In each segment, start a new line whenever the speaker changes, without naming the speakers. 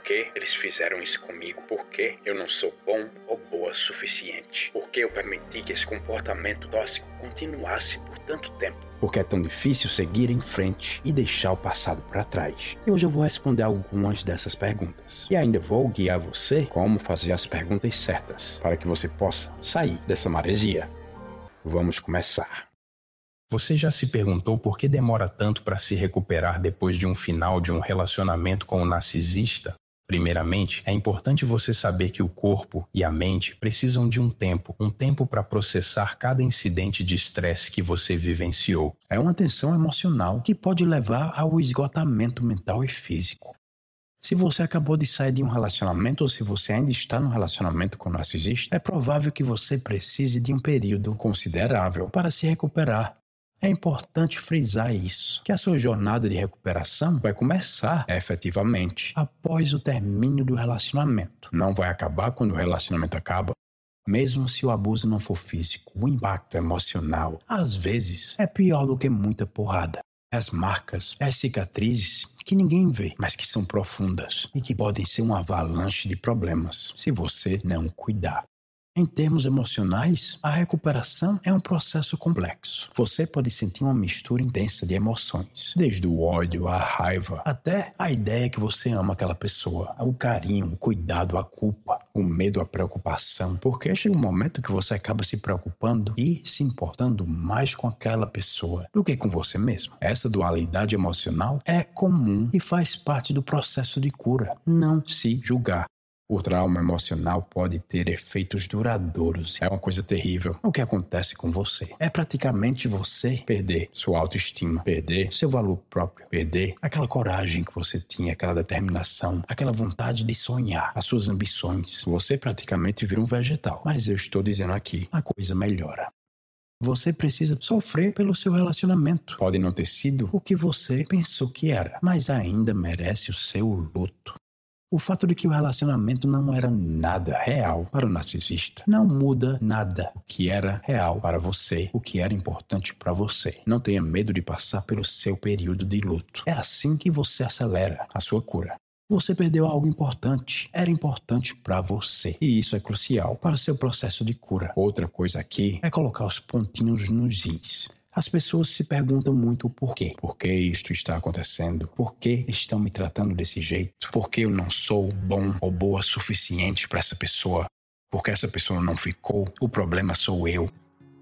que eles fizeram isso comigo? Por que eu não sou bom ou boa o suficiente? Por que eu permiti que esse comportamento tóxico continuasse por tanto tempo? Por que é tão difícil seguir em frente e deixar o passado para trás? E hoje eu vou responder algumas dessas perguntas. E ainda vou guiar você como fazer as perguntas certas, para que você possa sair dessa maresia. Vamos começar.
Você já se perguntou por que demora tanto para se recuperar depois de um final de um relacionamento com um narcisista? Primeiramente, é importante você saber que o corpo e a mente precisam de um tempo para processar cada incidente de estresse que você vivenciou.
É uma tensão emocional que pode levar ao esgotamento mental e físico. Se você acabou de sair de um relacionamento ou se você ainda está no relacionamento com o narcisista, é provável que você precise de um período considerável para se recuperar. É importante frisar isso, que a sua jornada de recuperação vai começar efetivamente após o término do relacionamento. Não vai acabar quando o relacionamento acaba. Mesmo se o abuso não for físico, o impacto emocional, às vezes, é pior do que muita porrada. As marcas, as cicatrizes que ninguém vê, mas que são profundas e que podem ser uma avalanche de problemas se você não cuidar. Em termos emocionais, a recuperação é um processo complexo. Você pode sentir uma mistura intensa de emoções, desde o ódio, a raiva, até a ideia que você ama aquela pessoa, o carinho, o cuidado, a culpa, o medo, a preocupação, porque chega um momento que você acaba se preocupando e se importando mais com aquela pessoa do que com você mesmo. Essa dualidade emocional é comum e faz parte do processo de cura. Não se julgar. O trauma emocional pode ter efeitos duradouros. É uma coisa terrível. O que acontece com você é praticamente você perder sua autoestima, perder seu valor próprio, perder aquela coragem que você tinha, aquela determinação, aquela vontade de sonhar, as suas ambições. Você praticamente vira um vegetal. Mas eu estou dizendo aqui, a coisa melhora. Você precisa sofrer pelo seu relacionamento. Pode não ter sido o que você pensou que era, mas ainda merece o seu luto. O fato de que o relacionamento não era nada real para o narcisista não muda nada o que era real para você, o que era importante para você. Não tenha medo de passar pelo seu período de luto. É assim que você acelera a sua cura. Você perdeu algo importante, era importante para você, e isso é crucial para o seu processo de cura. Outra coisa aqui é colocar os pontinhos nos is. As pessoas se perguntam muito o porquê. Por que isto está acontecendo? Por que estão me tratando desse jeito? Por que eu não sou bom ou boa o suficiente para essa pessoa? Por que essa pessoa não ficou? O problema sou eu.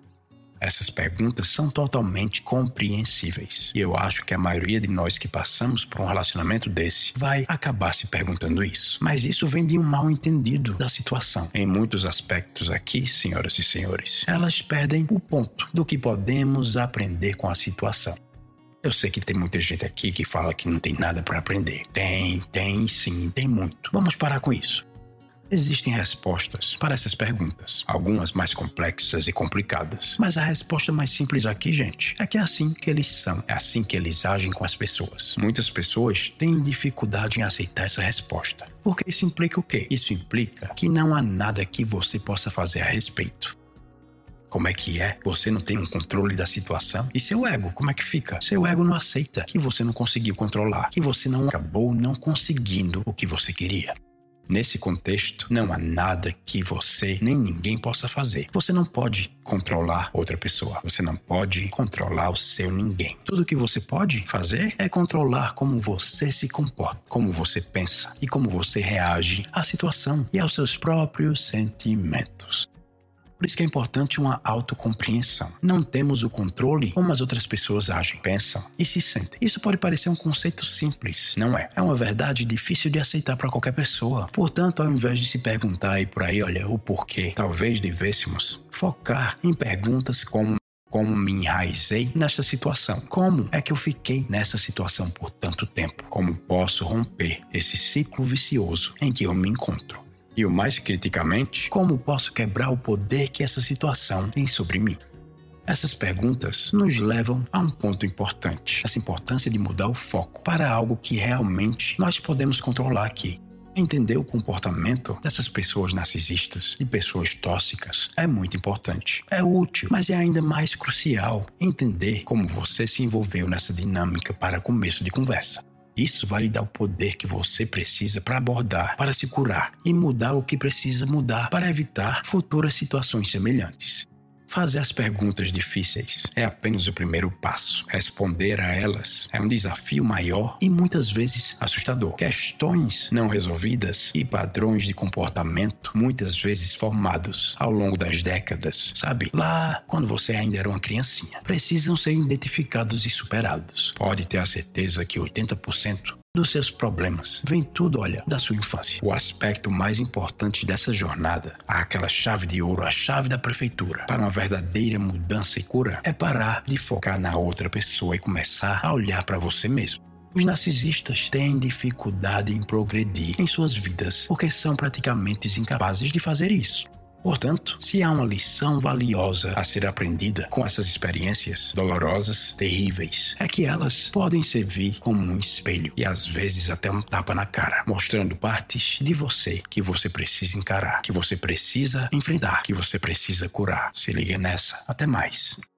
Essas perguntas são totalmente compreensíveis. E eu acho que a maioria de nós que passamos por um relacionamento desse vai acabar se perguntando isso. Mas isso vem de um mal entendido da situação. Em muitos aspectos aqui, senhoras e senhores, elas perdem o ponto do que podemos aprender com a situação. Eu sei que tem muita gente aqui que fala que não tem nada para aprender. Tem sim, tem muito. Vamos parar com isso. Existem respostas para essas perguntas, algumas mais complexas e complicadas. Mas a resposta mais simples aqui, gente, é que é assim que eles são, é assim que eles agem com as pessoas. Muitas pessoas têm dificuldade em aceitar essa resposta. Porque isso implica o quê? Isso implica que não há nada que você possa fazer a respeito. Como é que é? Você não tem um controle da situação? E seu ego, como é que fica? Seu ego não aceita que você não conseguiu controlar, que você não acabou não conseguindo o que você queria. Nesse contexto, não há nada que você nem ninguém possa fazer. Você não pode controlar outra pessoa. Você não pode controlar o seu ninguém. Tudo que você pode fazer é controlar como você se comporta, como você pensa e como você reage à situação e aos seus próprios sentimentos. Por isso que é importante uma autocompreensão. Não temos o controle como as outras pessoas agem, pensam e se sentem. Isso pode parecer um conceito simples, não é? É uma verdade difícil de aceitar para qualquer pessoa. Portanto, ao invés de se perguntar aí por aí, olha, o porquê, talvez devêssemos focar em perguntas como me enraizei nesta situação? Como é que eu fiquei nessa situação por tanto tempo? Como posso romper esse ciclo vicioso em que eu me encontro? E o mais criticamente, como posso quebrar o poder que essa situação tem sobre mim? Essas perguntas nos levam a um ponto importante, essa importância de mudar o foco para algo que realmente nós podemos controlar aqui. Entender o comportamento dessas pessoas narcisistas e pessoas tóxicas é muito importante. É útil, mas é ainda mais crucial entender como você se envolveu nessa dinâmica para começo de conversa. Isso vai lhe dar o poder que você precisa para abordar, para se curar e mudar o que precisa mudar para evitar futuras situações semelhantes. Fazer as perguntas difíceis é apenas o primeiro passo. Responder a elas é um desafio maior e muitas vezes assustador. Questões não resolvidas e padrões de comportamento muitas vezes formados ao longo das décadas, sabe? Lá, quando você ainda era uma criancinha, precisam ser identificados e superados. Pode ter a certeza que 80% dos seus problemas vem tudo, da sua infância. O aspecto mais importante dessa jornada, aquela chave de ouro, a chave da prefeitura, para uma verdadeira mudança e cura, é parar de focar na outra pessoa e começar a olhar para você mesmo. Os narcisistas têm dificuldade em progredir em suas vidas porque são praticamente incapazes de fazer isso. Portanto, se há uma lição valiosa a ser aprendida com essas experiências dolorosas, terríveis, é que elas podem servir como um espelho e às vezes até um tapa na cara, mostrando partes de você que você precisa encarar, que você precisa enfrentar, que você precisa curar. Se liga nessa. Até mais.